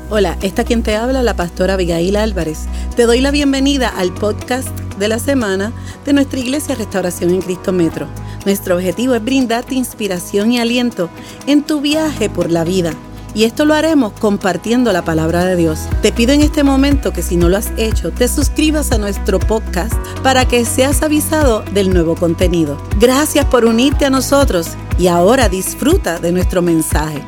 Hola, esta quien te habla, la pastora Abigail Álvarez. Te doy la bienvenida al podcast de la semana de nuestra iglesia Restauración en Cristo Metro. Nuestro objetivo es brindarte inspiración y aliento en tu viaje por la vida. Y esto lo haremos compartiendo la palabra de Dios. Te pido en este momento que si no lo has hecho, te suscribas a nuestro podcast para que seas avisado del nuevo contenido. Gracias por unirte a nosotros y ahora disfruta de nuestro mensaje.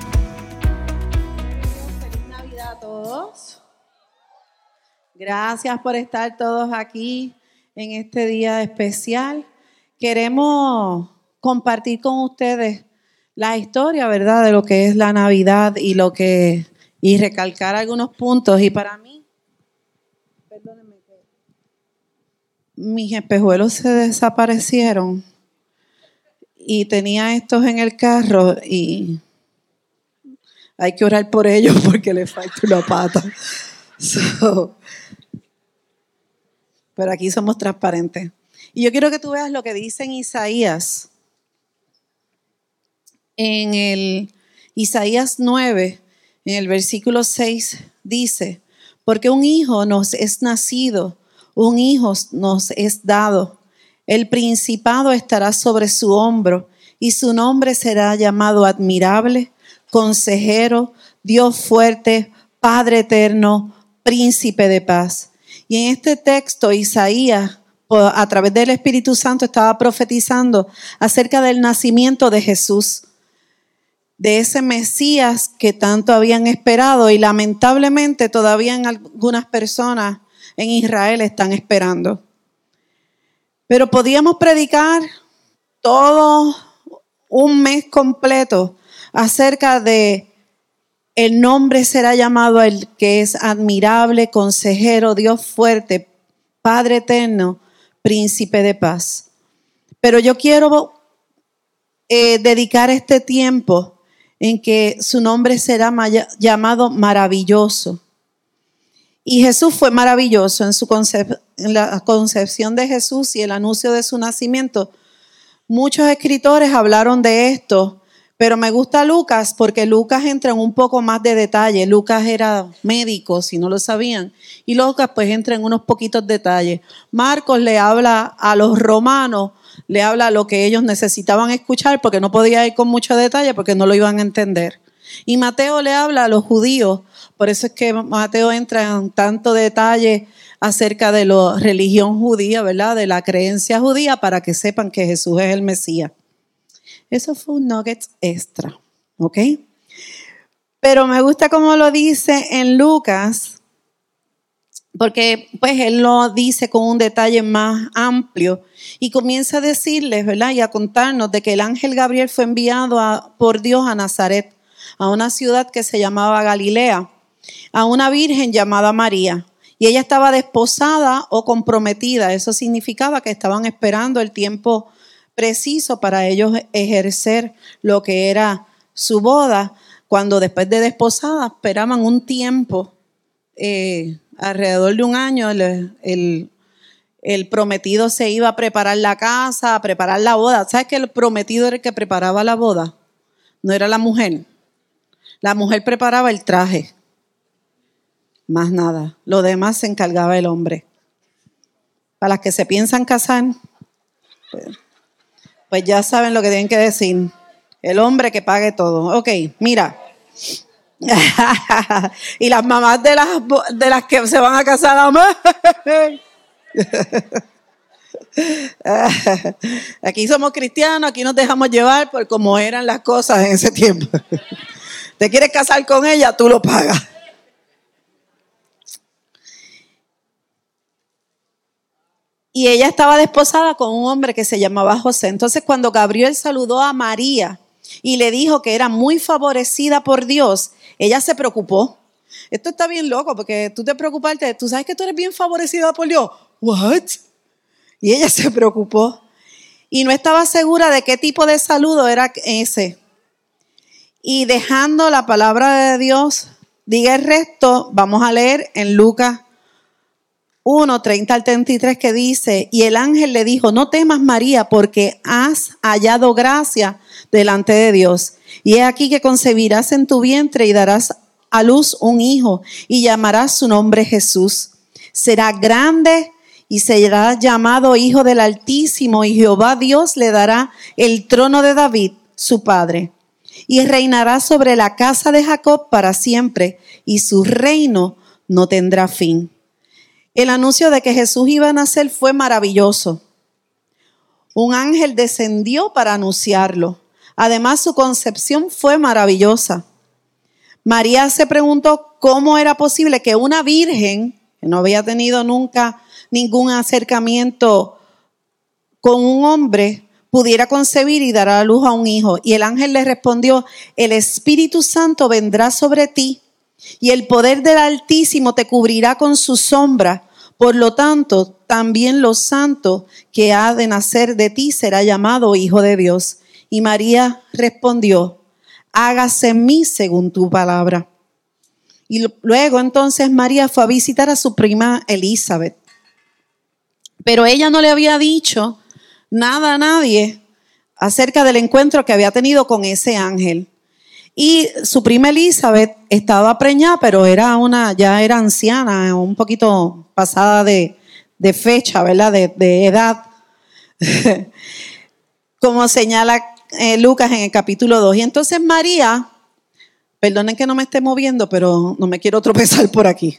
Feliz Navidad a todos. Gracias por estar todos aquí en este día especial. Queremos compartir con ustedes la historia, ¿verdad?, de lo que es la Navidad y recalcar algunos puntos. Y para mí, perdónenme, mis espejuelos se desaparecieron y tenía estos en el carro y hay que orar por ellos porque le falta una pata. Pero aquí somos transparentes. Y yo quiero que tú veas lo que dice en Isaías. En el Isaías 9, en el versículo 6, dice: porque un hijo nos es nacido, un hijo nos es dado. El principado estará sobre su hombro y su nombre será llamado Admirable, Consejero, Dios fuerte, Padre eterno, Príncipe de paz. Y en este texto Isaías, a través del Espíritu Santo, estaba profetizando acerca del nacimiento de Jesús, de ese Mesías que tanto habían esperado y lamentablemente todavía en algunas personas en Israel están esperando. Pero podíamos predicar todo un mes completo acerca de el nombre será llamado el que es admirable, consejero, Dios fuerte, Padre eterno, Príncipe de paz. Pero yo quiero dedicar este tiempo en que su nombre será llamado maravilloso. Y Jesús fue maravilloso en la concepción de Jesús y el anuncio de su nacimiento. Muchos escritores hablaron de esto, pero me gusta Lucas porque Lucas entra en un poco más de detalle. Lucas era médico, si no lo sabían, y Lucas pues entra en unos poquitos detalles. Marcos le habla a los romanos, le habla lo que ellos necesitaban escuchar porque no podía ir con mucho detalle porque no lo iban a entender. Y Mateo le habla a los judíos, por eso es que Mateo entra en tanto detalle acerca de la religión judía, ¿verdad?, de la creencia judía, para que sepan que Jesús es el Mesías. Eso fue un nugget extra, ¿ok? Pero me gusta cómo lo dice en Lucas, porque pues él lo dice con un detalle más amplio y comienza a decirles, ¿verdad?, y a contarnos de que el ángel Gabriel fue enviado por Dios a Nazaret, a una ciudad que se llamaba Galilea, a una virgen llamada María. Y ella estaba desposada o comprometida. Eso significaba que estaban esperando el tiempo preciso para ellos ejercer lo que era su boda, cuando después de desposada esperaban un tiempo, alrededor de un año. El prometido se iba a preparar la casa, a preparar la boda. ¿Sabes que el prometido era el que preparaba la boda? No era la mujer. La mujer preparaba el traje, más nada. Lo demás se encargaba el hombre. Para las que se piensan casar, pues ya saben lo que tienen que decir. El hombre que pague todo. Ok, mira. Y las mamás de las que se van a casar, aquí somos cristianos, aquí nos dejamos llevar por cómo eran las cosas en ese tiempo. ¿Te quieres casar con ella? Tú lo pagas. Y ella estaba desposada con un hombre que se llamaba José. Entonces, cuando Gabriel saludó a María y le dijo que era muy favorecida por Dios, ella se preocupó. Esto está bien loco, porque tú te preocupaste, tú sabes que tú eres bien favorecida por Dios. ¿What? Y ella se preocupó y no estaba segura de qué tipo de saludo era ese. Y dejando la palabra de Dios, diga el resto, vamos a leer en Lucas 1, 30 al 33, que dice: y el ángel le dijo: no temas, María, porque has hallado gracia delante de Dios. Y he aquí que concebirás en tu vientre y darás a luz un hijo y llamará su nombre Jesús. Será grande y será llamado Hijo del Altísimo, y Jehová Dios le dará el trono de David, su padre, y reinará sobre la casa de Jacob para siempre, y su reino no tendrá fin. El anuncio de que Jesús iba a nacer fue maravilloso. Un ángel descendió para anunciarlo. Además, su concepción fue maravillosa. María se preguntó cómo era posible que una virgen, que no había tenido nunca ningún acercamiento con un hombre, pudiera concebir y dar a luz a un hijo. Y el ángel le respondió: el Espíritu Santo vendrá sobre ti y el poder del Altísimo te cubrirá con su sombra. Por lo tanto, también lo santo que ha de nacer de ti será llamado Hijo de Dios. Y María respondió: hágase en mí según tu palabra. Y luego entonces María fue a visitar a su prima Elizabeth. Pero ella no le había dicho nada a nadie acerca del encuentro que había tenido con ese ángel. Y su prima Elizabeth estaba preñada, pero ya era anciana, un poquito pasada de fecha, ¿verdad? De edad, como señala Lucas en el capítulo 2. Y entonces María, perdonen que no me esté moviendo, pero no me quiero tropezar por aquí.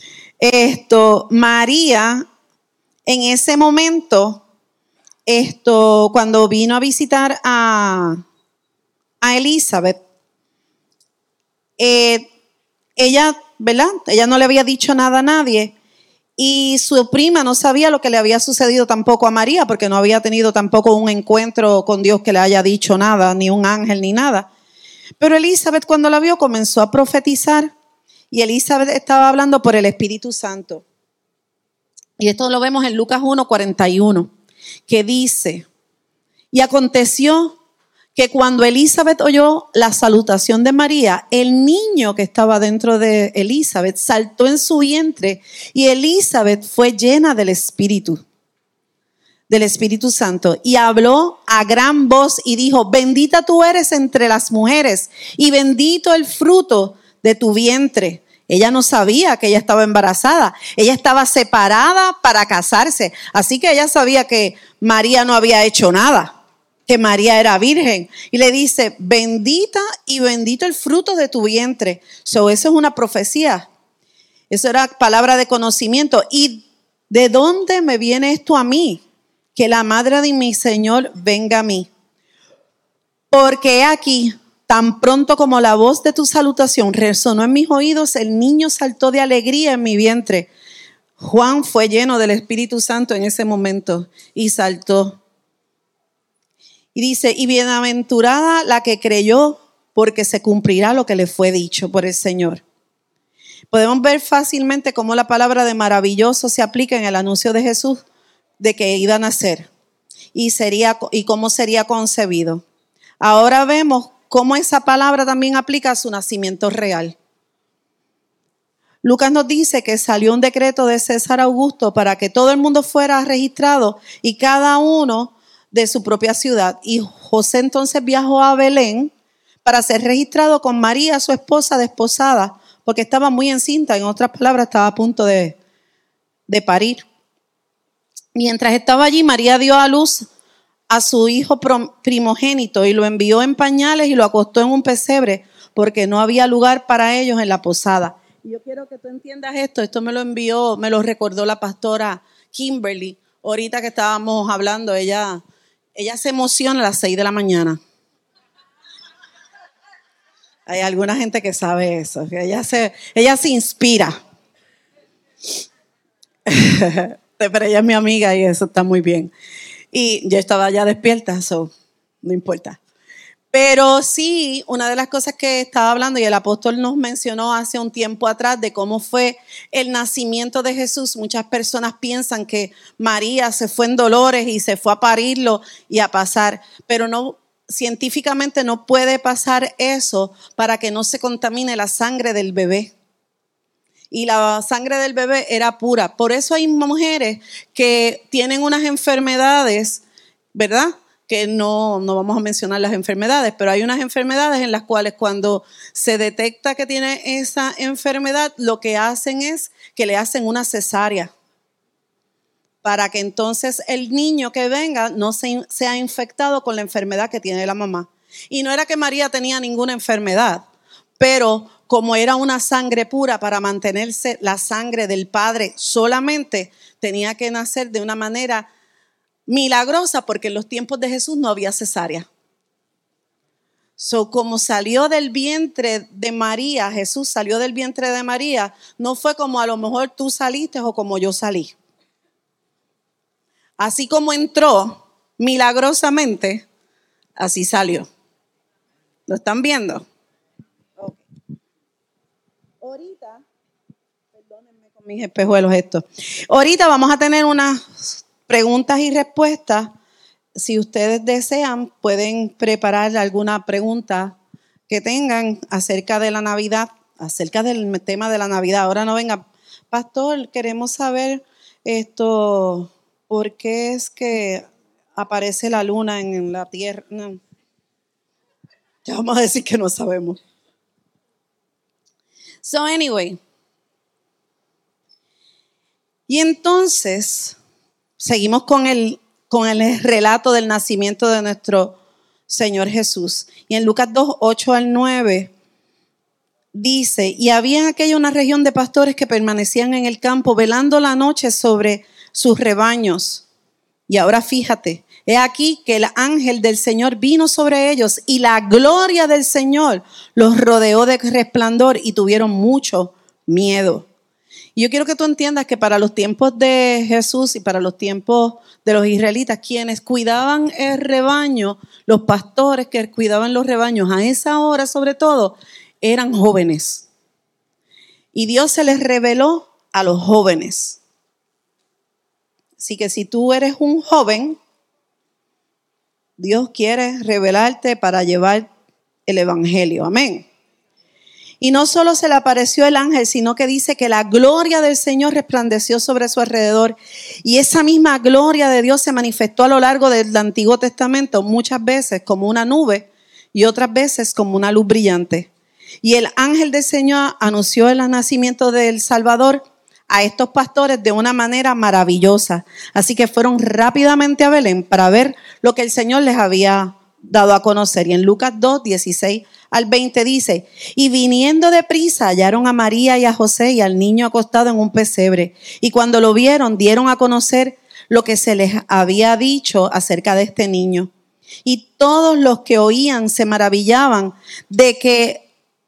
María, en ese momento, cuando vino a visitar a Elizabeth, ella, ¿verdad? Ella no le había dicho nada a nadie, y su prima no sabía lo que le había sucedido tampoco a María, porque no había tenido tampoco un encuentro con Dios que le haya dicho nada, ni un ángel ni nada. Pero Elizabeth, cuando la vio, comenzó a profetizar, y Elizabeth estaba hablando por el Espíritu Santo. Y esto lo vemos en Lucas 1:41, que dice: y aconteció que cuando Elizabeth oyó la salutación de María, el niño que estaba dentro de Elizabeth saltó en su vientre, y Elizabeth fue llena del Espíritu Santo, y habló a gran voz y dijo: bendita tú eres entre las mujeres, y bendito el fruto de tu vientre. Ella no sabía que ella estaba embarazada. Ella estaba separada para casarse. Así que ella sabía que María no había hecho nada, que María era virgen. Y le dice: bendita y bendito el fruto de tu vientre. Eso es una profecía. Eso era palabra de conocimiento. ¿Y de dónde me viene esto a mí? Que la madre de mi Señor venga a mí. Porque he aquí, tan pronto como la voz de tu salutación resonó en mis oídos, el niño saltó de alegría en mi vientre. Juan fue lleno del Espíritu Santo en ese momento y saltó. Y dice: y bienaventurada la que creyó, porque se cumplirá lo que le fue dicho por el Señor. Podemos ver fácilmente cómo la palabra de maravilloso se aplica en el anuncio de Jesús de que iba a nacer y cómo sería concebido. Ahora vemos cómo esa palabra también aplica a su nacimiento real. Lucas nos dice que salió un decreto de César Augusto para que todo el mundo fuera registrado y cada uno de su propia ciudad. Y José entonces viajó a Belén para ser registrado con María, su esposa desposada, porque estaba muy encinta, en otras palabras, estaba a punto de parir. Mientras estaba allí, María dio a luz a su hijo primogénito y lo envió en pañales y lo acostó en un pesebre porque no había lugar para ellos en la posada. Y yo quiero que tú entiendas esto me lo recordó la pastora Kimberly, ahorita que estábamos hablando. Ella se emociona a las 6 de la mañana. Hay alguna gente que sabe eso, que ella se inspira. Pero ella es mi amiga y eso está muy bien. Y yo estaba ya despierta, so no importa. Pero sí, una de las cosas que estaba hablando, y el apóstol nos mencionó hace un tiempo atrás, de cómo fue el nacimiento de Jesús. Muchas personas piensan que María se fue en dolores y se fue a parirlo y a pasar, pero no, científicamente no puede pasar eso para que no se contamine la sangre del bebé. Y la sangre del bebé era pura. Por eso hay mujeres que tienen unas enfermedades, ¿verdad?, que no vamos a mencionar las enfermedades, pero hay unas enfermedades en las cuales cuando se detecta que tiene esa enfermedad, lo que hacen es que le hacen una cesárea para que entonces el niño que venga no sea infectado con la enfermedad que tiene la mamá. Y no era que María tenía ninguna enfermedad, pero como era una sangre pura, para mantenerse la sangre del Padre solamente, tenía que nacer de una manera milagrosa, porque en los tiempos de Jesús no había cesárea. Como salió del vientre de María, Jesús salió del vientre de María, no fue como a lo mejor tú saliste o como yo salí. Así como entró milagrosamente, así salió. ¿Lo están viendo? Okay. Ahorita, perdónenme con mis espejuelos esto. Ahorita vamos a tener unas preguntas y respuestas. Si ustedes desean, pueden preparar alguna pregunta que tengan acerca de la Navidad, acerca del tema de la Navidad. Ahora no venga, pastor, queremos saber esto, ¿por qué es que aparece la luna en la tierra? No. Ya vamos a decir que no sabemos. So anyway. Y entonces, seguimos con el relato del nacimiento de nuestro Señor Jesús. Y en Lucas 2, 8 al 9, dice, y había en aquella una región de pastores que permanecían en el campo, velando la noche sobre sus rebaños. Y ahora fíjate, he aquí que el ángel del Señor vino sobre ellos y la gloria del Señor los rodeó de resplandor y tuvieron mucho miedo. Y yo quiero que tú entiendas que para los tiempos de Jesús y para los tiempos de los israelitas, quienes cuidaban el rebaño, los pastores que cuidaban los rebaños a esa hora sobre todo, eran jóvenes. Y Dios se les reveló a los jóvenes. Así que si tú eres un joven, Dios quiere revelarte para llevar el evangelio. Amén. Y no solo se le apareció el ángel, sino que dice que la gloria del Señor resplandeció sobre su alrededor. Y esa misma gloria de Dios se manifestó a lo largo del Antiguo Testamento muchas veces como una nube y otras veces como una luz brillante. Y el ángel del Señor anunció el nacimiento del Salvador a estos pastores de una manera maravillosa. Así que fueron rápidamente a Belén para ver lo que el Señor les había dado a conocer. Y en Lucas 2, 16 al 20 dice, y viniendo deprisa hallaron a María y a José y al niño acostado en un pesebre. Y cuando lo vieron, dieron a conocer lo que se les había dicho acerca de este niño. Y todos los que oían se maravillaban de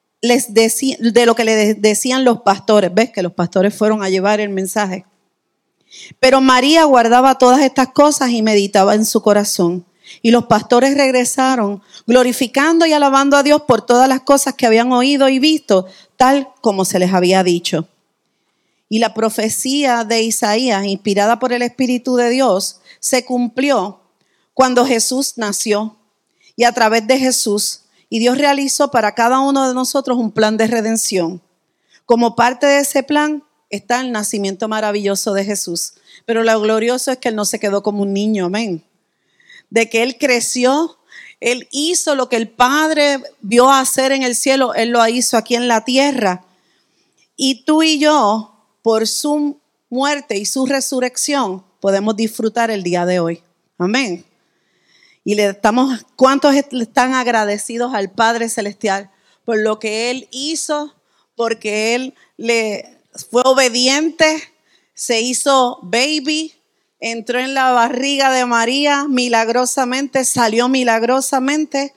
lo que les decían los pastores. ¿Ves que los pastores fueron a llevar el mensaje? Pero María guardaba todas estas cosas y meditaba en su corazón. Y los pastores regresaron glorificando y alabando a Dios por todas las cosas que habían oído y visto, tal como se les había dicho. Y la profecía de Isaías, inspirada por el Espíritu de Dios, se cumplió cuando Jesús nació. Y a través de Jesús, y Dios realizó para cada uno de nosotros un plan de redención. Como parte de ese plan está el nacimiento maravilloso de Jesús. Pero lo glorioso es que Él no se quedó como un niño, amén. De que Él creció, Él hizo lo que el Padre vio hacer en el cielo, Él lo hizo aquí en la tierra. Y tú y yo, por su muerte y su resurrección, podemos disfrutar el día de hoy. Amén. Y ¿cuántos están agradecidos al Padre Celestial por lo que Él hizo? Porque Él fue obediente, se hizo baby, entró en la barriga de María milagrosamente, salió milagrosamente.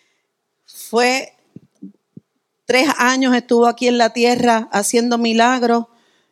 3 años estuvo aquí en la tierra haciendo milagros,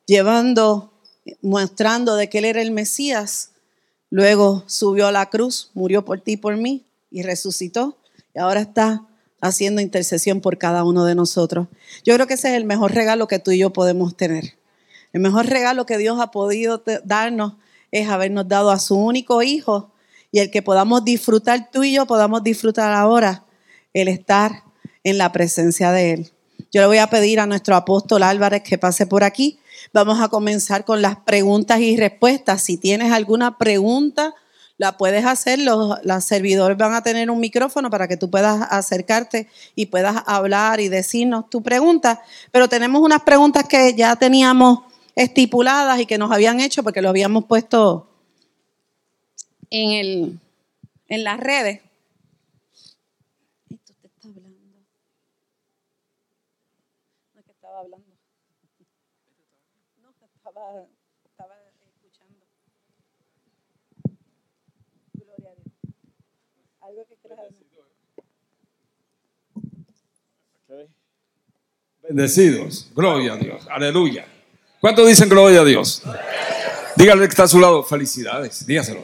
mostrando de que Él era el Mesías. Luego subió a la cruz, murió por ti y por mí y resucitó. Y ahora está haciendo intercesión por cada uno de nosotros. Yo creo que ese es el mejor regalo que tú y yo podemos tener. El mejor regalo que Dios ha podido darnos es habernos dado a su único hijo y el que podamos disfrutar, tú y yo podamos disfrutar ahora el estar en la presencia de Él. Yo le voy a pedir a nuestro apóstol Álvarez que pase por aquí. Vamos a comenzar con las preguntas y respuestas. Si tienes alguna pregunta, la puedes hacer. Los servidores van a tener un micrófono para que tú puedas acercarte y puedas hablar y decirnos tu pregunta. Pero tenemos unas preguntas que ya teníamos estipuladas y que nos habían hecho porque lo habíamos puesto en las redes. Esto te está hablando. No es que estaba hablando. No, estaba escuchando. Gloria a Dios. Algo que quieras decir. Bendecidos. Gloria a Dios. Aleluya. ¿Cuántos dicen gloria a Dios? Dígale que está a su lado. Felicidades. Dígaselo.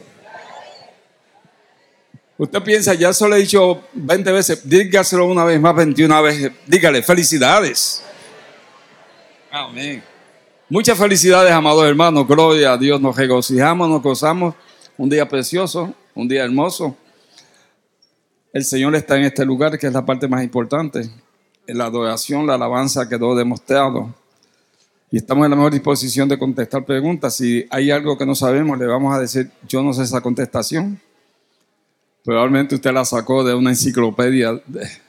Usted piensa, ya se lo he dicho 20 veces, dígaselo una vez más, 21 veces. Dígale, felicidades. Amén. Muchas felicidades, amados hermanos. Gloria a Dios. Nos regocijamos, nos gozamos. Un día precioso, un día hermoso. El Señor está en este lugar, que es la parte más importante. En la adoración, la alabanza quedó demostrado. Y estamos en la mejor disposición de contestar preguntas. Si hay algo que no sabemos, le vamos a decir, yo no sé esa contestación. Probablemente usted la sacó de una enciclopedia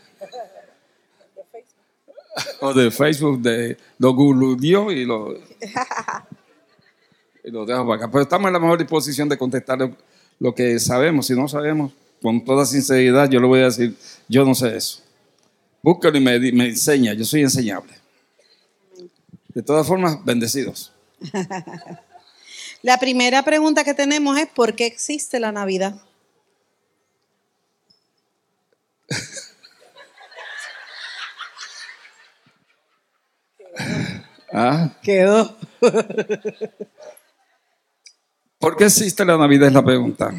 o de Facebook, lo googleó y lo dejo para acá. Pero estamos en la mejor disposición de contestar lo que sabemos. Si no sabemos, con toda sinceridad, yo le voy a decir, yo no sé eso. Búsquelo y me enseña, yo soy enseñable. De todas formas, bendecidos. La primera pregunta que tenemos es, ¿por qué existe la Navidad? Quedó. ¿Por qué existe la Navidad? Es la pregunta.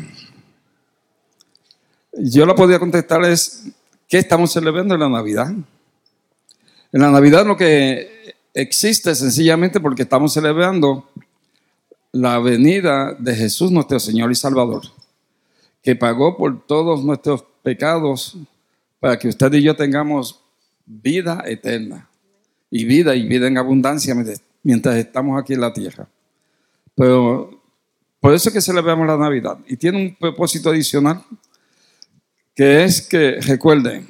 Yo la podría contestar es, ¿qué estamos celebrando en la Navidad? En la Navidad lo que existe sencillamente porque estamos celebrando la venida de Jesús, nuestro Señor y Salvador, que pagó por todos nuestros pecados para que usted y yo tengamos vida eterna y vida en abundancia mientras estamos aquí en la tierra. Pero por eso es que celebramos la Navidad. Y tiene un propósito adicional, que es que, recuerden,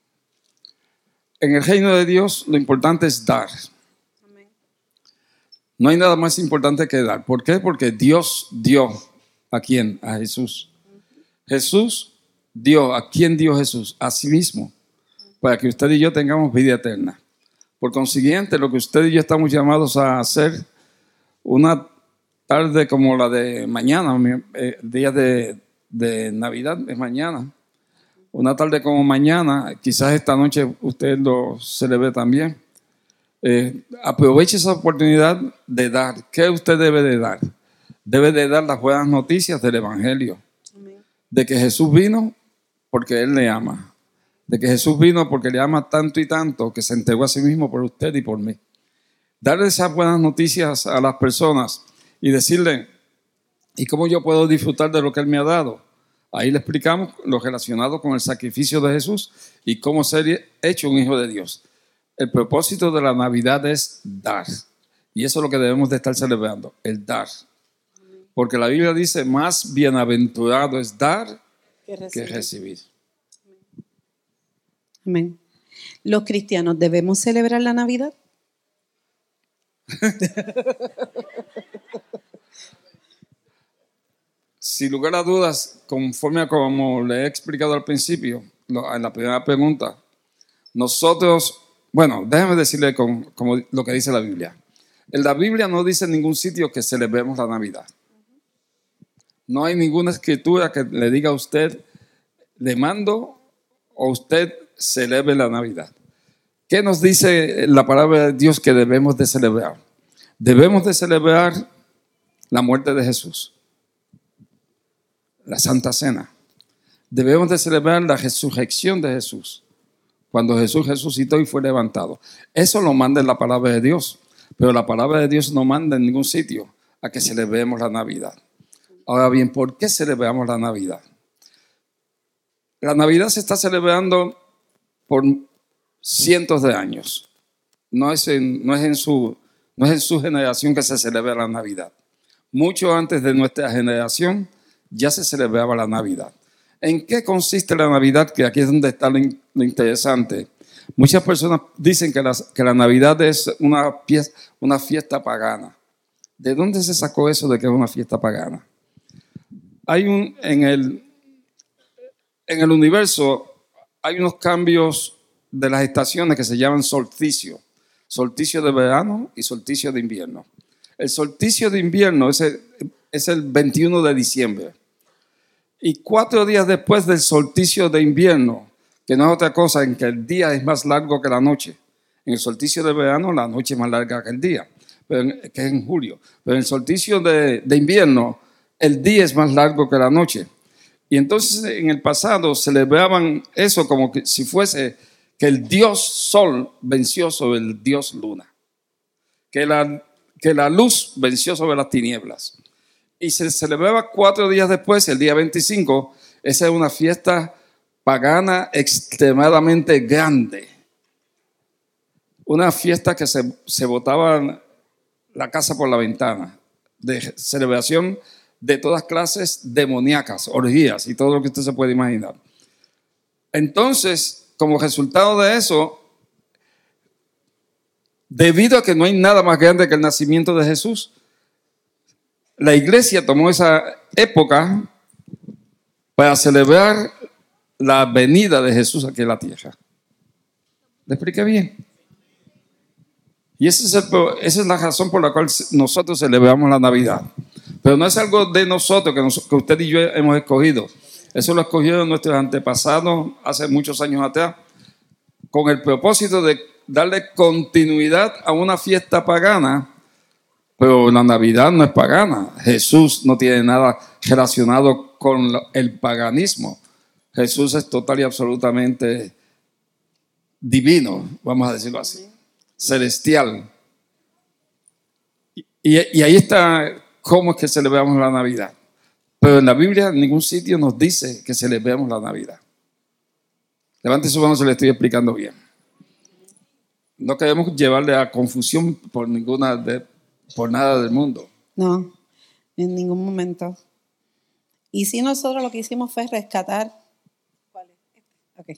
en el reino de Dios lo importante es dar. No hay nada más importante que dar. ¿Por qué? Porque Dios dio. ¿A quién? A Jesús. Jesús dio. ¿A quién dio Jesús? A sí mismo. Para que usted y yo tengamos vida eterna. Por consiguiente, lo que usted y yo estamos llamados a hacer una tarde como la de mañana, día de Navidad es mañana. Una tarde como mañana, quizás esta noche usted lo celebre también. Aproveche esa oportunidad de dar. ¿Qué usted debe de dar? Debe de dar las buenas noticias del Evangelio. De que Jesús vino porque Él le ama. De que Jesús vino porque le ama tanto y tanto que se entregó a sí mismo por usted y por mí. Darle esas buenas noticias a las personas y decirle, ¿y cómo yo puedo disfrutar de lo que Él me ha dado? Ahí le explicamos lo relacionado con el sacrificio de Jesús y cómo ser hecho un hijo de Dios. El propósito de la Navidad es dar. Y eso es lo que debemos de estar celebrando, el dar. Porque la Biblia dice, más bienaventurado es dar que recibir. Amén. ¿Los cristianos debemos celebrar la Navidad? Sin lugar a dudas, conforme a como le he explicado al principio, en la primera pregunta, nosotros, bueno, déjeme decirle como lo que dice la Biblia. En la Biblia no dice en ningún sitio que celebremos la Navidad. No hay ninguna escritura que le diga a usted, le mando o usted celebre la Navidad. ¿Qué nos dice la palabra de Dios que debemos de celebrar? Debemos de celebrar la muerte de Jesús, la Santa Cena. Debemos de celebrar la resurrección de Jesús, cuando Jesús resucitó y fue levantado. Eso lo manda en la palabra de Dios, pero la palabra de Dios no manda en ningún sitio a que celebremos la Navidad. Ahora bien, ¿por qué celebramos la Navidad? La Navidad se está celebrando por cientos de años. No es en su generación que se celebra la Navidad. Mucho antes de nuestra generación ya se celebraba la Navidad. ¿En qué consiste la Navidad? Que aquí es donde está lo interesante. Muchas personas dicen que la Navidad es una fiesta pagana. ¿De dónde se sacó eso de que es una fiesta pagana? En el universo hay unos cambios de las estaciones que se llaman solsticio. Solsticio de verano y solsticio de invierno. El solsticio de invierno es el 21 de diciembre. Y 4 días después del solsticio de invierno, que no es otra cosa en que el día es más largo que la noche. En el solsticio de verano la noche es más larga que el día, que es en julio. Pero en el solsticio de invierno el día es más largo que la noche. Y entonces en el pasado celebraban eso como que si fuese que el dios sol venció sobre el dios luna. Que la luz venció sobre las tinieblas. Y se celebraba 4 días después, el día 25. Esa es una fiesta pagana extremadamente grande. Una fiesta que se botaba la casa por la ventana, de celebración de todas clases demoníacas, orgías y todo lo que usted se puede imaginar. Entonces, como resultado de eso, debido a que no hay nada más grande que el nacimiento de Jesús, la iglesia tomó esa época para celebrar la venida de Jesús aquí en la tierra. ¿Le expliqué bien? Y esa es la razón por la cual nosotros celebramos la Navidad. Pero no es algo de nosotros que usted y yo hemos escogido. Eso lo escogieron nuestros antepasados hace muchos años atrás, con el propósito de darle continuidad a una fiesta pagana. Pero la Navidad no es pagana. Jesús no tiene nada relacionado con el paganismo. Jesús es total y absolutamente divino, vamos a decirlo así, celestial. Y ahí está cómo es que celebramos la Navidad. Pero en la Biblia en ningún sitio nos dice que celebremos la Navidad. Levante su mano si le estoy explicando bien. No queremos llevarle a confusión por nada del mundo. No, en ningún momento. Y si nosotros lo que hicimos fue rescatar. ¿Cuál es? Okay.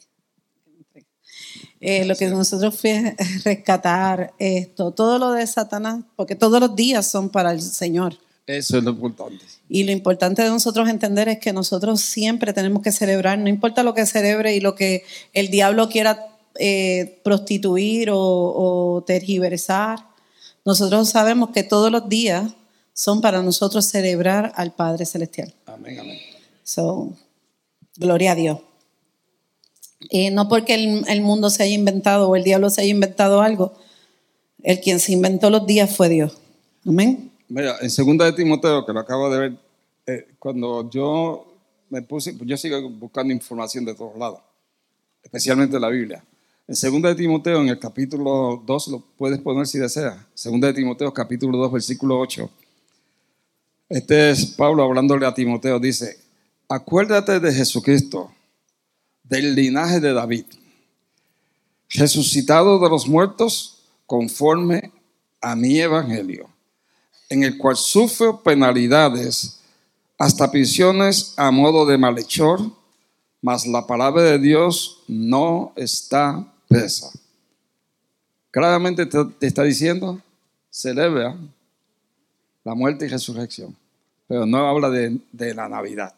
Lo que nosotros fue rescatar todo lo de Satanás, porque todos los días son para el Señor. Eso es lo importante. Y lo importante de nosotros entender es que nosotros siempre tenemos que celebrar, no importa lo que celebre y lo que el diablo quiera prostituir o tergiversar. Nosotros sabemos que todos los días son para nosotros celebrar al Padre Celestial. Amén, amén. So, gloria a Dios. No porque el mundo se haya inventado o el diablo se haya inventado algo, el quien se inventó los días fue Dios. Amén. Mira, en 2 de Timoteo, que lo acabo de ver, cuando yo me puse, yo sigo buscando información de todos lados, especialmente la Biblia. En 2 de Timoteo, en el capítulo 2, lo puedes poner si deseas. 2 de Timoteo, capítulo 2, versículo 8. Este es Pablo hablándole a Timoteo, dice: acuérdate de Jesucristo, del linaje de David, resucitado de los muertos conforme a mi evangelio, en el cual sufro penalidades, hasta prisiones a modo de malhechor, mas la palabra de Dios no está presa. Claramente te está diciendo, celebra la muerte y resurrección, pero no habla de la Navidad.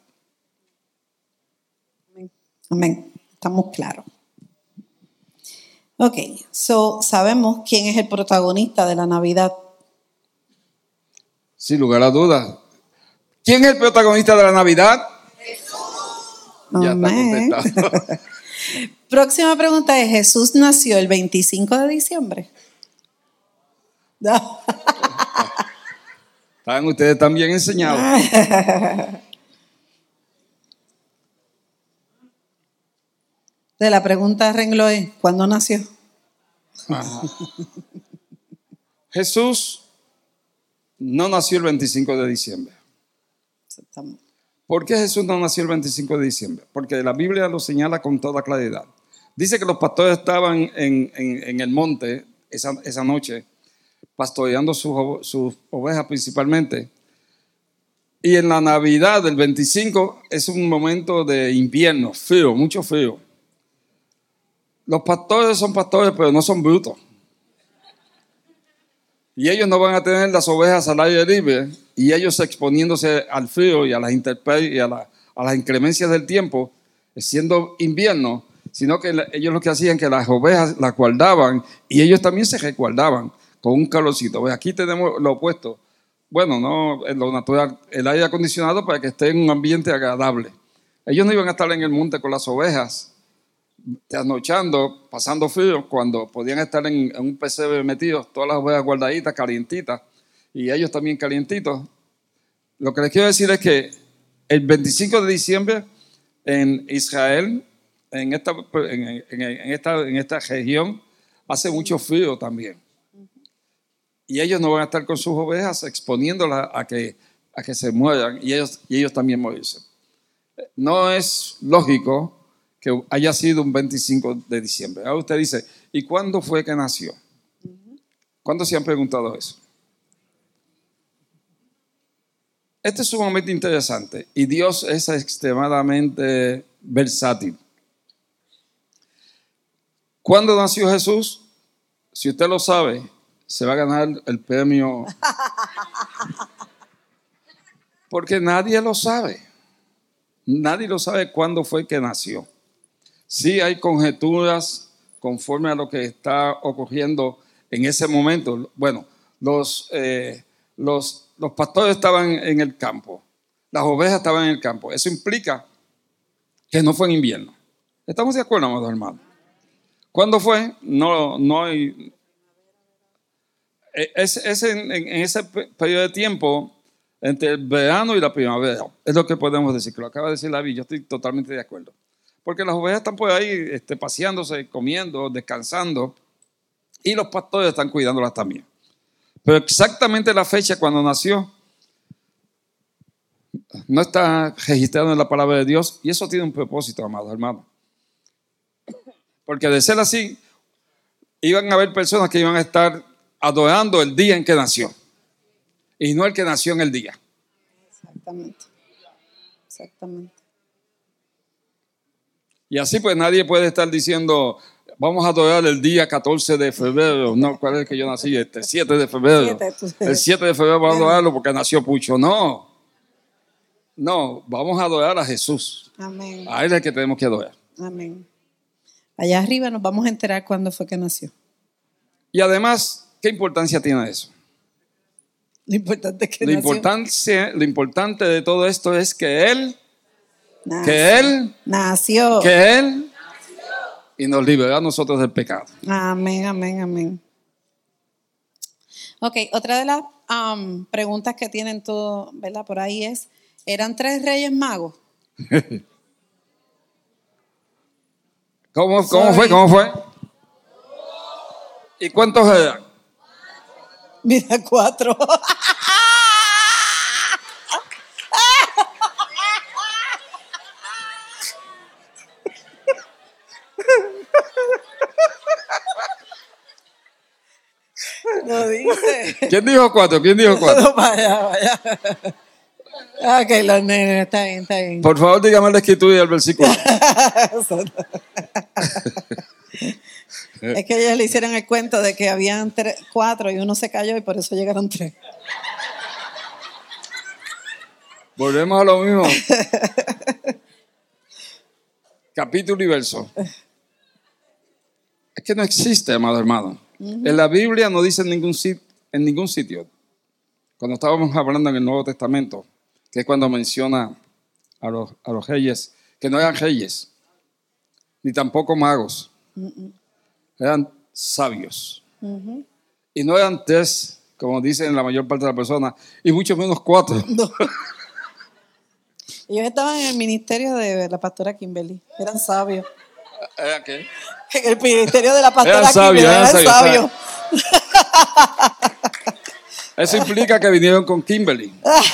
Amén. Estamos claros. Ok, sabemos quién es el protagonista de la Navidad. Sin lugar a dudas. ¿Quién es el protagonista de la Navidad? Jesús. Ya Amén. está contestado. Próxima pregunta es: ¿Jesús nació el 25 de diciembre? No. Están ustedes tan bien enseñados. De la pregunta renglón es: ¿cuándo nació? Jesús no nació el 25 de diciembre. ¿Por qué Jesús no nació el 25 de diciembre? Porque la Biblia lo señala con toda claridad. Dice que los pastores estaban en el monte esa noche, pastoreando sus ovejas principalmente, Y en la Navidad del 25 es un momento de invierno, frío, mucho frío. Los pastores son pastores, pero no son brutos. Y ellos no van a tener las ovejas al aire libre, y ellos exponiéndose al frío y a las intemperies y a las inclemencias del tiempo, siendo invierno, sino que ellos lo que hacían que las ovejas las guardaban y ellos también se resguardaban con un calorcito. Pues aquí tenemos lo opuesto. Bueno, no en lo natural, el aire acondicionado para que esté en un ambiente agradable. Ellos no iban a estar en el monte con las ovejas, trasnochando, pasando frío, cuando podían estar en un pesebre metidos, todas las ovejas guardaditas, calientitas, y ellos también calientitos. Lo que les quiero decir es que el 25 de diciembre en Israel, en esta región, hace mucho frío también. Y ellos no van a estar con sus ovejas exponiéndolas a que se mueran y ellos también morirse. No es lógico que haya sido un 25 de diciembre. Ahora usted dice, ¿y cuándo fue que nació? ¿Cuándo se han preguntado eso? Este es sumamente interesante y Dios es extremadamente versátil. ¿Cuándo nació Jesús? Si usted lo sabe, se va a ganar el premio. Porque nadie lo sabe. Nadie lo sabe cuándo fue que nació. Sí hay conjeturas conforme a lo que está ocurriendo en ese momento. Bueno, los pastores estaban en el campo. Las ovejas estaban en el campo. Eso implica que no fue en invierno. ¿Estamos de acuerdo, amados hermanos? ¿Cuándo fue? No hay. Es en ese periodo de tiempo entre el verano y la primavera. Es lo que podemos decir, que lo acaba de decir David. Yo estoy totalmente de acuerdo. Porque las ovejas están por ahí paseándose, comiendo, descansando, y los pastores están cuidándolas también. Pero exactamente la fecha cuando nació no está registrado en la palabra de Dios, y eso tiene un propósito, amados hermanos. Porque de ser así, iban a haber personas que iban a estar adorando el día en que nació y no el que nació en el día. Exactamente. Y así pues nadie puede estar diciendo, vamos a adorar el día 14 de febrero. No, ¿cuál es el que yo nací? 7 de febrero. El 7 de febrero vamos a adorarlo porque nació Pucho. No, vamos a adorar a Jesús. Amén. A Él es el que tenemos que adorar. Amén. Allá arriba nos vamos a enterar cuándo fue que nació. Y además, ¿qué importancia tiene eso? Lo importante es que Lo importante de todo esto es que Él nació y nos liberó a nosotros del pecado. Amén, amén, amén. Ok, otra de las preguntas que tienen todo, ¿verdad? Por ahí es, ¿eran 3 reyes magos? ¿Cómo fue? ¿Y cuántos eran? Mira, 4. Lo dice. ¿Quién dijo 4? Vaya. Ok, los nenes, está bien. Por favor, dígame la escritura y el versículo. Es que ellos le hicieron el cuento de que habían 4 y uno se cayó y por eso llegaron 3. Volvemos a lo mismo. Capítulo y verso. Es que no existe, amado hermano. En la Biblia no dice en ningún sitio. Cuando estábamos hablando en el Nuevo Testamento, que es cuando menciona a los reyes, que no eran reyes, ni tampoco magos. Eran sabios. Y no eran 3, como dicen la mayor parte de las personas, y mucho menos 4. No. Ellos estaban en el ministerio de la pastora Kimberly. Eran sabios. ¿Era qué? En el ministerio de la pastora Eran Kimberly. Eran sabios. Eso implica que vinieron con Kimberly.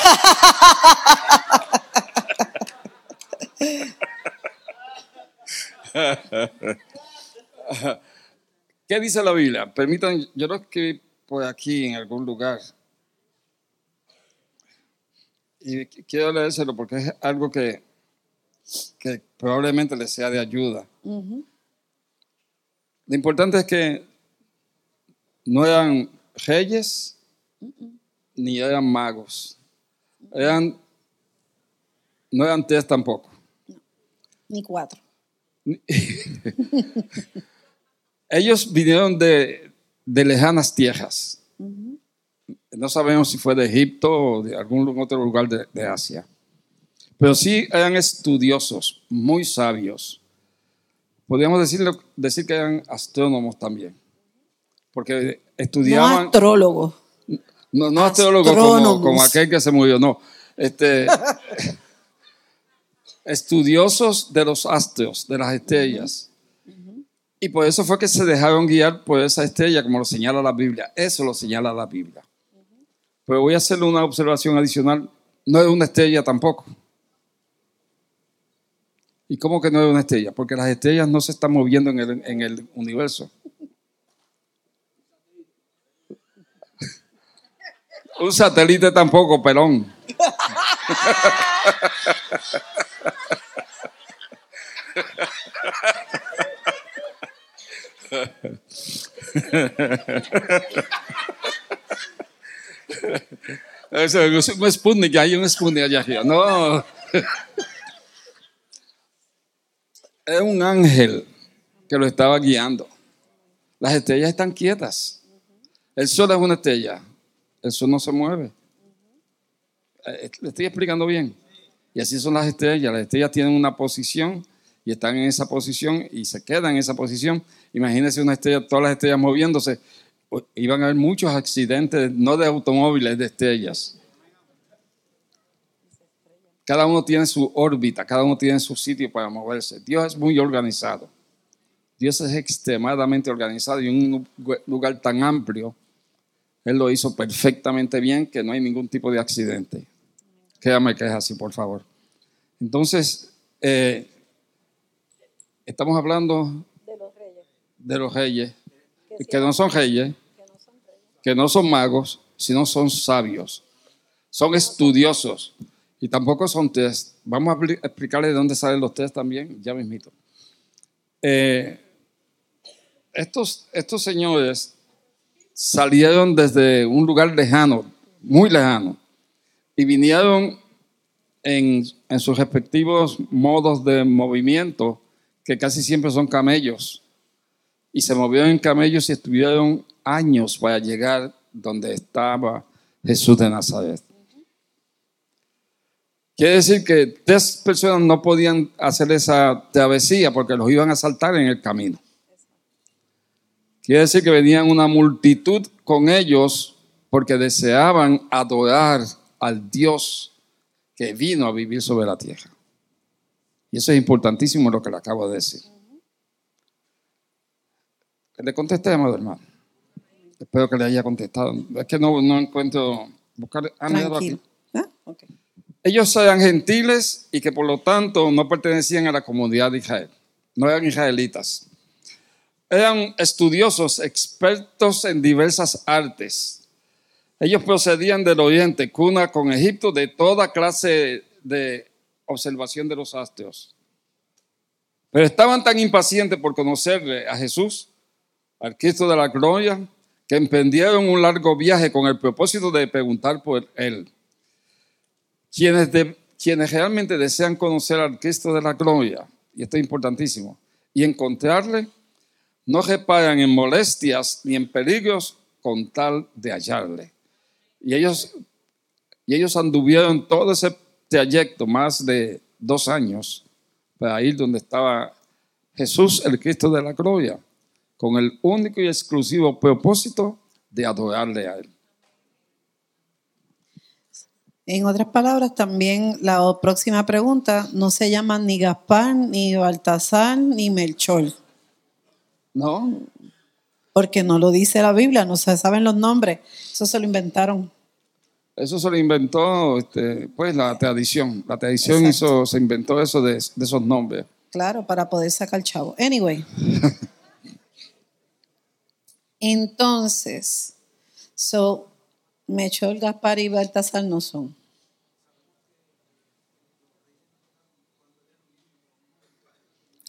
¿Qué dice la Biblia? Permítanme, yo lo escribí por aquí en algún lugar. Y quiero leérselo porque es algo que probablemente les sea de ayuda. Ujú. Lo importante es que no eran reyes ni eran magos. No eran tres tampoco. Ni 4. Ellos vinieron de lejanas tierras. No sabemos si fue de Egipto o de algún otro lugar de Asia. Pero sí eran estudiosos, muy sabios. Podríamos decir que eran astrónomos también. Porque No estudiaban... astrólogos. No astrólogos como aquel que se murió, no. Estudiosos de los astros, de las estrellas. Y por eso fue que se dejaron guiar por esa estrella, como lo señala la Biblia. Eso lo señala la Biblia. Pero voy a hacerle una observación adicional. No es una estrella tampoco. ¿Y cómo que no es una estrella? Porque las estrellas no se están moviendo en el universo. Un satélite tampoco, pelón. Eso es un Sputnik, hay un Sputnik allá arriba. No. Es un ángel que lo estaba guiando. Las estrellas están quietas. El sol es una estrella. El sol no se mueve. ¿Le estoy explicando bien? Y así son las estrellas. Las estrellas tienen una posición y están en esa posición y se quedan en esa posición. Imagínense una estrella, todas las estrellas moviéndose. Iban a haber muchos accidentes, no de automóviles, de estrellas. Cada uno tiene su órbita, cada uno tiene su sitio para moverse. Dios es muy organizado. Dios es extremadamente organizado y en un lugar tan amplio, Él lo hizo perfectamente bien, que no hay ningún tipo de accidente. Créame que es así, por favor. Entonces, estamos hablando de los reyes, que no son reyes, que no son magos, sino son sabios. Son estudiosos y tampoco son tres. Vamos a explicarles de dónde salen los tres también, ya mismito. Estos señores salieron desde un lugar lejano, muy lejano, y vinieron en sus respectivos modos de movimiento, que casi siempre son camellos, y se movieron en camellos y estuvieron años para llegar donde estaba Jesús de Nazaret. Quiere decir que tres personas no podían hacer esa travesía porque los iban a asaltar en el camino. Quiere decir que venían una multitud con ellos porque deseaban adorar al Dios que vino a vivir sobre la tierra. Y eso es importantísimo lo que le acabo de decir. Le contesté, amado hermano. Espero que le haya contestado. Es que no encuentro... Tranquilo. ¿Ah? Okay. Ellos eran gentiles y que por lo tanto no pertenecían a la comunidad de Israel. No eran israelitas. Eran estudiosos, expertos en diversas artes. Ellos procedían del oriente, cuna con Egipto, de toda clase de observación de los astros. Pero estaban tan impacientes por conocerle a Jesús, al Cristo de la gloria, que emprendieron un largo viaje con el propósito de preguntar por Él. Quienes realmente desean conocer al Cristo de la gloria, y esto es importantísimo, y encontrarle, no reparan en molestias ni en peligros con tal de hallarle. Y ellos anduvieron todo ese trayecto, más de 2 años, para ir donde estaba Jesús, el Cristo de la gloria, con el único y exclusivo propósito de adorarle a Él. En otras palabras, también la próxima pregunta no se llama ni Gaspar, ni Baltasar, ni Melchor. No. Porque no lo dice la Biblia, no se saben los nombres. Eso se lo inventaron. Eso se lo inventó pues la tradición. La tradición se inventó eso de esos nombres. Claro, para poder sacar chavo. Anyway. Entonces, Melchor, Gaspar y Baltasar no son.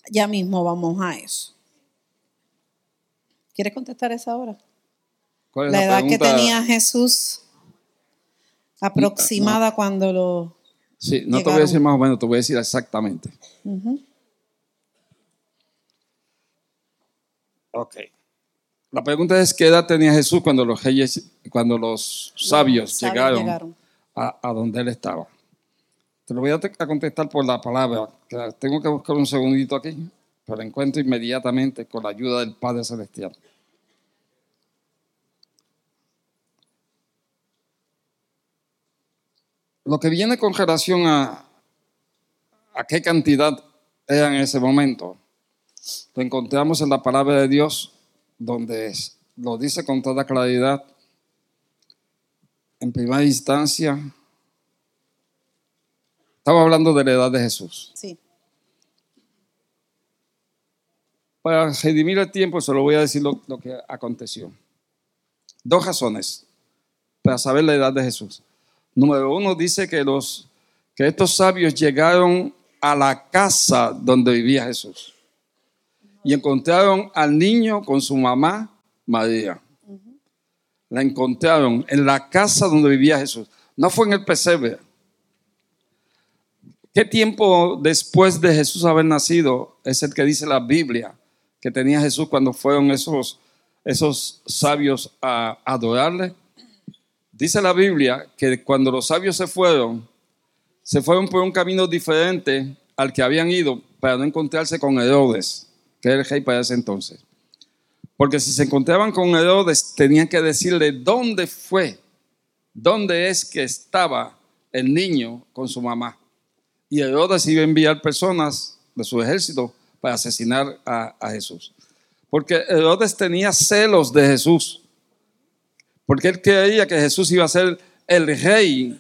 Ya mismo vamos a eso. ¿Quieres contestar esa ahora? ¿Cuál es La edad que pregunta? tenía Jesús aproximada cuando lo Sí, no te voy a llegaron. decir más o menos, te voy a decir exactamente. Ok. La pregunta es, ¿qué edad tenía Jesús cuando los sabios llegaron a donde él estaba? Te lo voy a contestar por la palabra, que tengo que buscar un segundito aquí, pero encuentro inmediatamente con la ayuda del Padre Celestial. Lo que viene con relación a qué cantidad era en ese momento, lo encontramos en la palabra de Dios, donde lo dice con toda claridad. En primera instancia, estaba hablando de la edad de Jesús. Sí. Para redimir el tiempo, se lo voy a decir lo que aconteció. 2 razones para saber la edad de Jesús. Número 1, dice que estos sabios llegaron a la casa donde vivía Jesús y encontraron al niño con su mamá María. La encontraron en la casa donde vivía Jesús. No fue en el pesebre. ¿Qué tiempo después de Jesús haber nacido es el que dice la Biblia que tenía Jesús cuando fueron esos sabios a adorarle? Dice la Biblia que cuando los sabios se fueron por un camino diferente al que habían ido para no encontrarse con Herodes, que era el rey para ese entonces. Porque si se encontraban con Herodes, tenían que decirle dónde es que estaba el niño con su mamá. Y Herodes iba a enviar personas de su ejército para asesinar a Jesús. Porque Herodes tenía celos de Jesús. Porque él creía que Jesús iba a ser el rey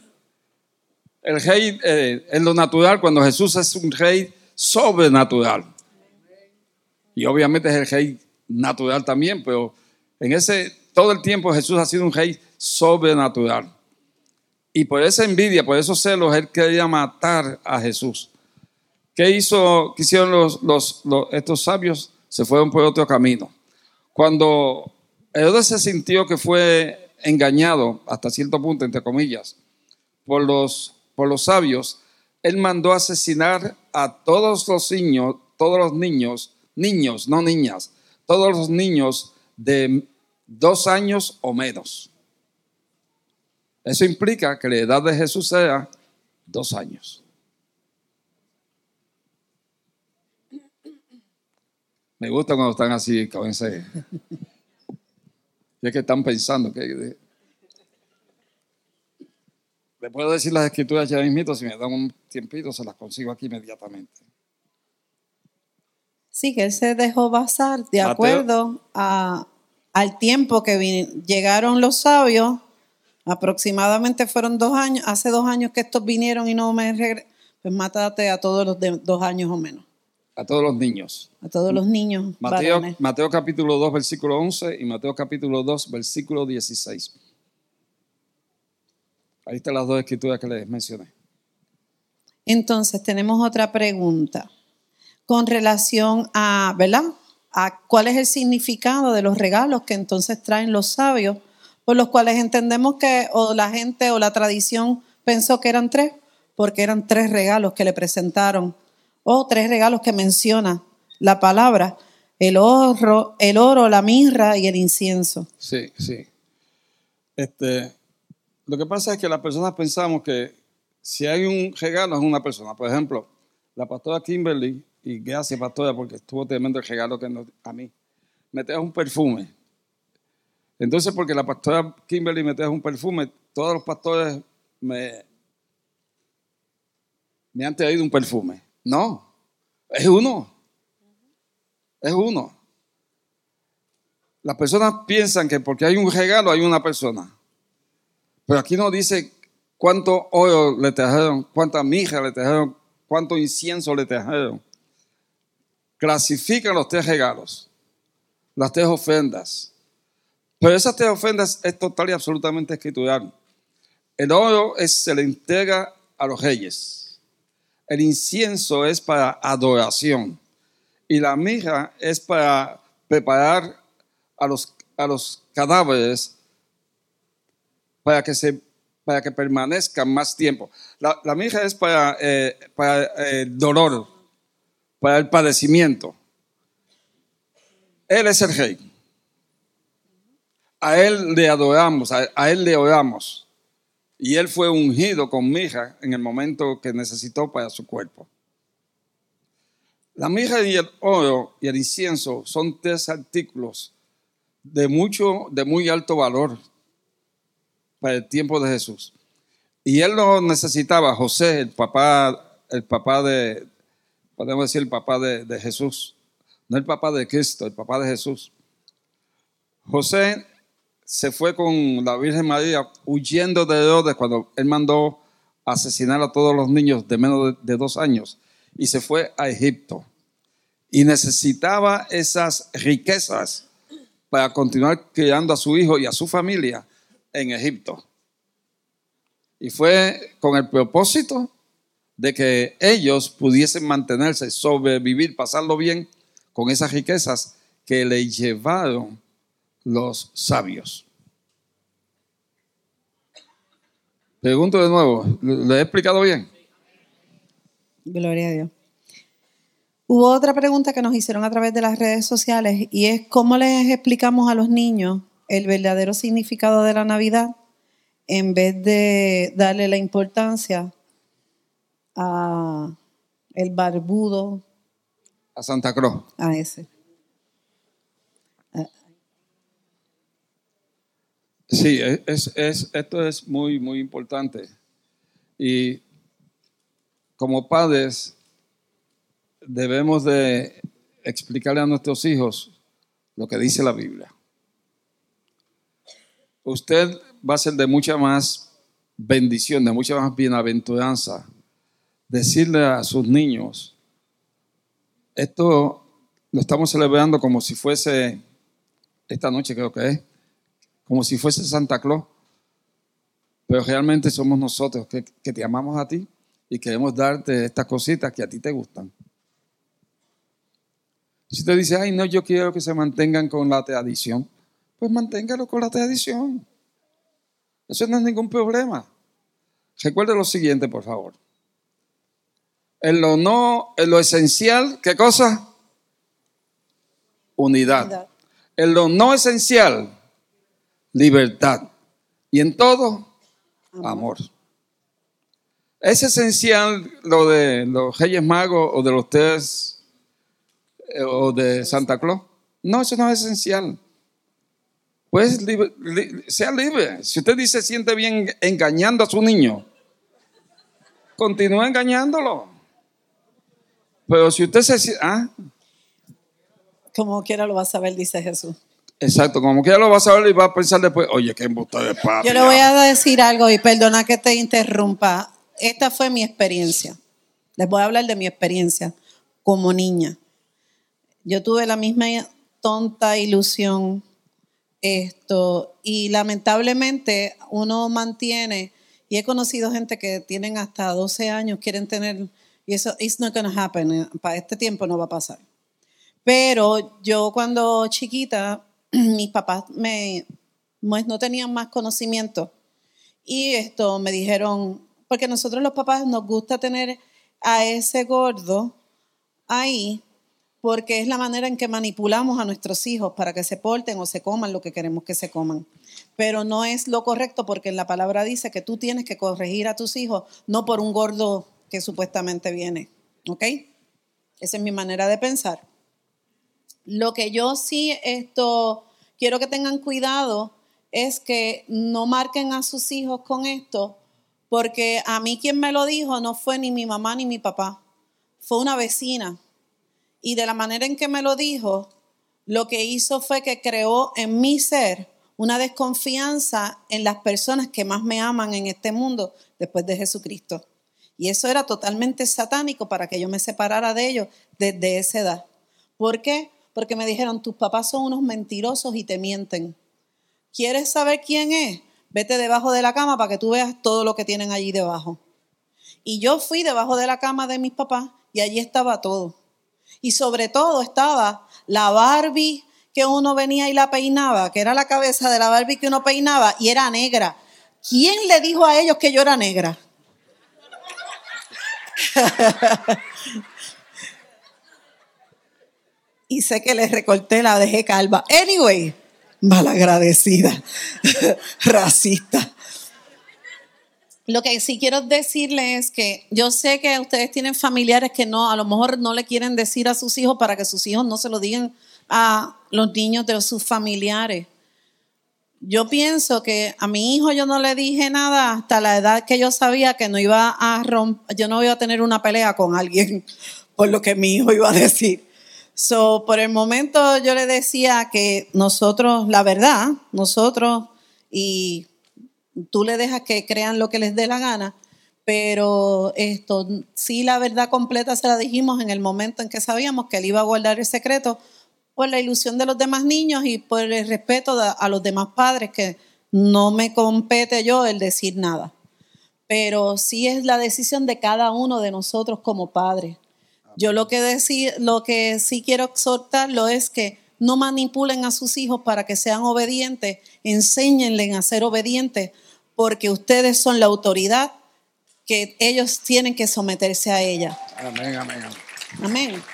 en lo natural, cuando Jesús es un rey sobrenatural. Y obviamente es el rey natural también, pero todo el tiempo Jesús ha sido un rey sobrenatural. Y por esa envidia, por esos celos, él quería matar a Jesús. ¿Qué hicieron estos sabios? Se fueron por otro camino. Cuando Herodes se sintió que fue engañado, hasta cierto punto, entre comillas, por los sabios, él mandó asesinar a todos los niños, no niñas, todos los niños de 2 años o menos. Eso implica que la edad de Jesús era 2 años. Me gusta cuando están así, cabeza. Ya que están pensando que le puedo decir las escrituras ya mismito, si me dan un tiempito se las consigo aquí inmediatamente. Sí, que él se dejó basar de acuerdo al tiempo que llegaron los sabios. Aproximadamente fueron 2 años. Hace 2 años que estos vinieron y no me regresaron. Pues mátate a todos los de 2 años o menos. A todos los niños. A todos los niños varones. Mateo capítulo 2, versículo 11 y Mateo capítulo 2, versículo 16. Ahí están las 2 escrituras que les mencioné. Entonces, tenemos otra pregunta con relación a, ¿verdad? A cuál es el significado de los regalos que entonces traen los sabios, por los cuales entendemos que o la gente o la tradición pensó que eran 3, porque eran 3 regalos que le presentaron, o 3 regalos que menciona la palabra: el oro, la mirra y el incienso. Sí. Lo que pasa es que las personas pensamos que si hay un regalo es una persona. Por ejemplo, la pastora Kimberly, y gracias pastora porque estuvo tremendo el regalo que a mí, me trajo un perfume. Entonces, porque la pastora Kimberly me trajo un perfume, todos los pastores me han traído un perfume. No, es uno. Las personas piensan que porque hay un regalo hay una persona. Pero aquí no dice cuánto oro le trajeron, cuánta mirra le trajeron, cuánto incienso le trajeron. Clasifican los 3 regalos, las 3 ofrendas. Pero esas 3 ofrendas es total y absolutamente escritural. El oro se le entrega a los reyes. El incienso es para adoración. y la mirra es para preparar a los cadáveres para que permanezcan más tiempo. La mirra es para el dolor, para el padecimiento. Él es el rey. A él le adoramos, a él le oramos. Y él fue ungido con mirra en el momento que necesitó para su cuerpo. La mirra y el oro y el incienso son 3 artículos de muy alto valor para el tiempo de Jesús. Y él lo necesitaba. José, el papá de, podemos decir el papá de Jesús. No el papá de Cristo, el papá de Jesús. José se fue con la Virgen María huyendo de Herodes cuando él mandó asesinar a todos los niños de menos de 2 años y se fue a Egipto y necesitaba esas riquezas para continuar criando a su hijo y a su familia en Egipto, y fue con el propósito de que ellos pudiesen mantenerse, sobrevivir, pasarlo bien con esas riquezas que le llevaron los sabios. Pregunto de nuevo, ¿le he explicado bien? Gloria a Dios. Hubo otra pregunta que nos hicieron a través de las redes sociales y es ¿cómo les explicamos a los niños el verdadero significado de la Navidad en vez de darle la importancia a el barbudo, A Santa Claus. a ese? Sí, esto es muy, muy importante. Y como padres debemos de explicarle a nuestros hijos lo que dice la Biblia. Usted va a ser de mucha más bendición, de mucha más bienaventuranza decirle a sus niños, esto lo estamos celebrando como si fuese, esta noche creo que es, como si fuese Santa Claus, pero realmente somos nosotros que te amamos a ti y queremos darte estas cositas que a ti te gustan. Si usted dice, ay no, yo quiero que se mantengan con la tradición, pues manténgalo con la tradición. Eso no es ningún problema. Recuerde lo siguiente, por favor. En lo esencial, ¿qué cosa? Unidad. En lo no esencial, libertad. Y en todo, amor. ¿Es esencial lo de los Reyes Magos o de los 3 o de Santa Claus? No, eso no es esencial. Pues sea libre. Si usted se siente bien engañando a su niño, continúe engañándolo. Pero si usted Como quiera lo va a saber, dice Jesús. Exacto, como quiera lo va a saber y va a pensar después, oye, qué embuste de papi. Yo le voy a decir algo y perdona que te interrumpa. Esta fue mi experiencia. Les voy a hablar de mi experiencia como niña. Yo tuve la misma tonta ilusión y lamentablemente uno mantiene, y he conocido gente que tienen hasta 12 años, quieren tener, y eso it's not gonna happen, para este tiempo no va a pasar. Pero yo cuando chiquita, mis papás no tenían más conocimiento y me dijeron, porque nosotros los papás nos gusta tener a ese gordo ahí porque es la manera en que manipulamos a nuestros hijos para que se porten o se coman lo que queremos que se coman. Pero no es lo correcto porque en la palabra dice que tú tienes que corregir a tus hijos, no por un gordo que supuestamente viene. ¿Ok? Esa es mi manera de pensar. Lo que yo sí quiero que tengan cuidado es que no marquen a sus hijos con esto, porque a mí quien me lo dijo no fue ni mi mamá ni mi papá, fue una vecina. Y de la manera en que me lo dijo, lo que hizo fue que creó en mi ser una desconfianza en las personas que más me aman en este mundo después de Jesucristo. Y eso era totalmente satánico para que yo me separara de ellos desde esa edad. ¿Por qué? Porque me dijeron, tus papás son unos mentirosos y te mienten. ¿Quieres saber quién es? Vete debajo de la cama para que tú veas todo lo que tienen allí debajo. Y yo fui debajo de la cama de mis papás y allí estaba todo. Y sobre todo estaba la Barbie que uno venía y la peinaba, que era la cabeza de la Barbie que uno peinaba y era negra. ¿Quién le dijo a ellos que yo era negra? Y sé que les recorté, la dejé calva. Anyway, malagradecida, racista. Lo que sí quiero decirles es que yo sé que ustedes tienen familiares que no, a lo mejor no le quieren decir a sus hijos para que sus hijos no se lo digan a los niños de sus familiares. Yo pienso que a mi hijo yo no le dije nada hasta la edad que yo sabía que no iba a yo no iba a tener una pelea con alguien por lo que mi hijo iba a decir. So, por el momento yo le decía que nosotros, la verdad, nosotros y tú le dejas que crean lo que les dé la gana, pero sí, la verdad completa se la dijimos en el momento en que sabíamos que él iba a guardar el secreto por la ilusión de los demás niños y por el respeto a los demás padres, que no me compete yo el decir nada. Pero sí es la decisión de cada uno de nosotros como padres. Yo lo que sí quiero exhortarlo es que no manipulen a sus hijos para que sean obedientes, enséñenles a ser obedientes, porque ustedes son la autoridad que ellos tienen que someterse a ella. Amén, amén. Amén.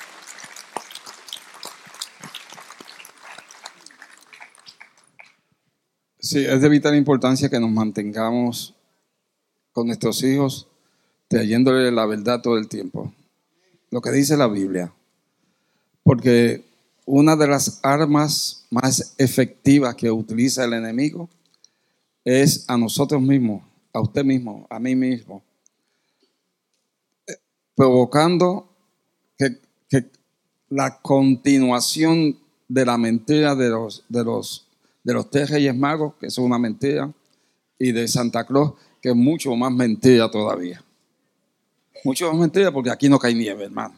Sí, es de vital importancia que nos mantengamos con nuestros hijos trayéndole la verdad todo el tiempo. Lo que dice la Biblia. Porque una de las armas más efectivas que utiliza el enemigo es a nosotros mismos, a usted mismo, a mí mismo, provocando que la continuación de la mentira de los tres Reyes Magos, que es una mentira, y de Santa Claus, que es mucho más mentira todavía. Mucho más mentira porque aquí no cae nieve, hermano.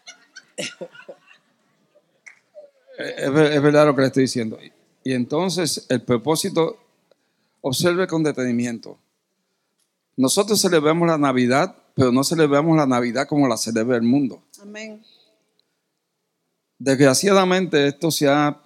Es verdad lo que le estoy diciendo. Y entonces el propósito, observe con detenimiento. Nosotros celebramos la Navidad, pero no celebramos la Navidad como la celebra el mundo. Amén. Desgraciadamente esto se ha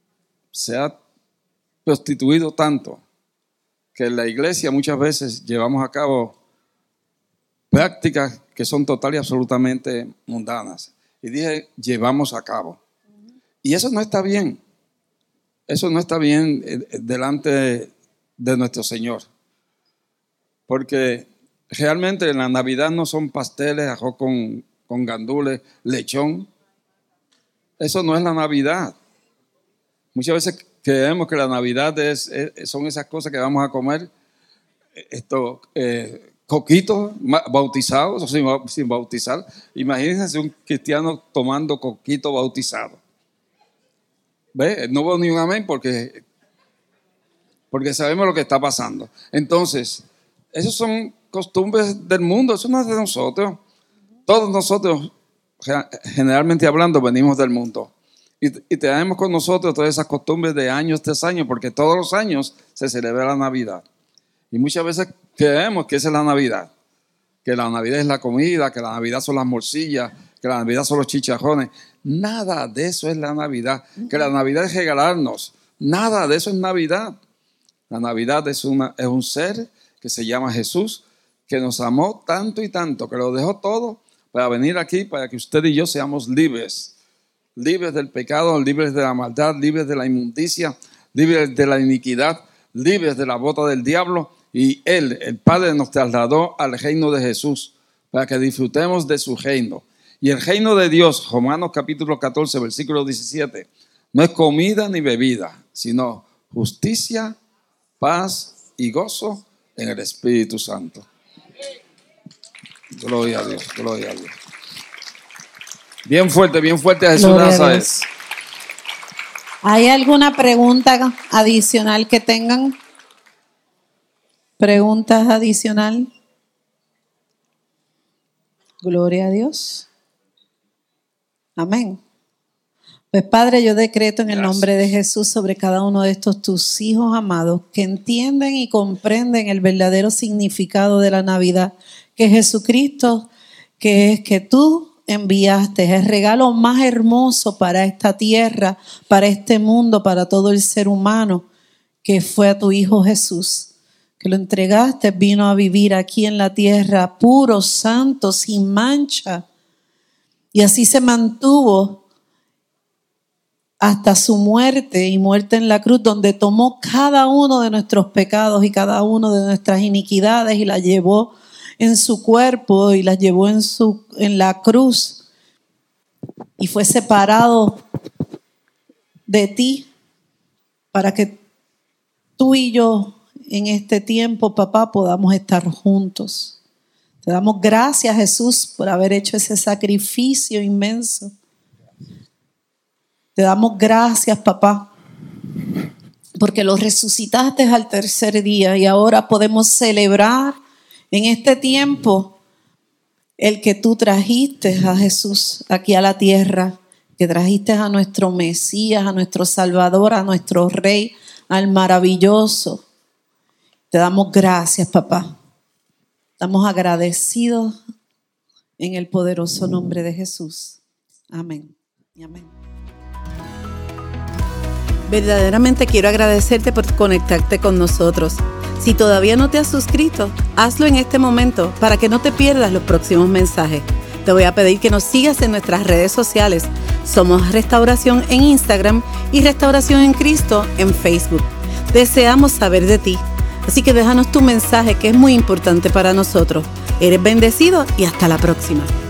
prostituido tanto que en la iglesia muchas veces llevamos a cabo prácticas que son total y absolutamente mundanas. Y dije, llevamos a cabo. Y eso no está bien. Eso no está bien delante de nuestro Señor. Porque realmente en la Navidad no son pasteles, arroz con gandules, lechón. Eso no es la Navidad. Muchas veces creemos que la Navidad son esas cosas que vamos a comer, coquitos bautizados o sin bautizar. Imagínense un cristiano tomando coquito bautizado. ¿Ve? No veo ni un amén porque sabemos lo que está pasando. Entonces, esas son costumbres del mundo, eso no es de nosotros. Todos nosotros, generalmente hablando, venimos del mundo. Y traemos con nosotros todas esas costumbres de años tras años, porque todos los años se celebra la Navidad. Y muchas veces creemos que esa es la Navidad, que la Navidad es la comida, que la Navidad son las morcillas, que la Navidad son los chicharrones. Nada de eso es la Navidad, que la Navidad es regalarnos. Nada de eso es Navidad. La Navidad es un ser que se llama Jesús, que nos amó tanto y tanto, que lo dejó todo para venir aquí, para que usted y yo seamos libres. Libres del pecado, libres de la maldad, libres de la inmundicia, libres de la iniquidad, libres de la bota del diablo. Y Él, el Padre, nos trasladó al reino de Jesús para que disfrutemos de su reino. Y el reino de Dios, Romanos capítulo 14, versículo 17, no es comida ni bebida, sino justicia, paz y gozo en el Espíritu Santo. Gloria a Dios, gloria a Dios. Bien fuerte a Jesús Nazaret. ¿Hay alguna pregunta adicional que tengan? ¿Preguntas adicional? Gloria a Dios. Amén. Pues Padre, yo decreto en el nombre de Jesús sobre cada uno de estos tus hijos amados que entienden y comprenden el verdadero significado de la Navidad, que Jesucristo, que es que tú enviaste, el regalo más hermoso para esta tierra, para este mundo, para todo el ser humano, que fue a tu Hijo Jesús, que lo entregaste, vino a vivir aquí en la tierra, puro, santo, sin mancha. Y así se mantuvo hasta su muerte y muerte en la cruz, donde tomó cada uno de nuestros pecados y cada uno de nuestras iniquidades y las llevó en su cuerpo y las llevó en la cruz. Y fue separado de ti para que tú y yo en este tiempo, papá, podamos estar juntos. Te damos gracias, Jesús, por haber hecho ese sacrificio inmenso. Te damos gracias, papá, porque lo resucitaste al tercer día y ahora podemos celebrar en este tiempo el que tú trajiste a Jesús aquí a la tierra, que trajiste a nuestro Mesías, a nuestro Salvador, a nuestro Rey, al maravilloso. Te damos gracias, papá. Estamos agradecidos en el poderoso nombre de Jesús. Amén y amén. Verdaderamente quiero agradecerte por conectarte con nosotros. Si todavía no te has suscrito, hazlo en este momento para que no te pierdas los próximos mensajes. Te voy a pedir que nos sigas en nuestras redes sociales. Somos Restauración en Instagram y Restauración en Cristo en Facebook. Deseamos saber de ti, así que déjanos tu mensaje, que es muy importante para nosotros. Eres bendecido y hasta la próxima.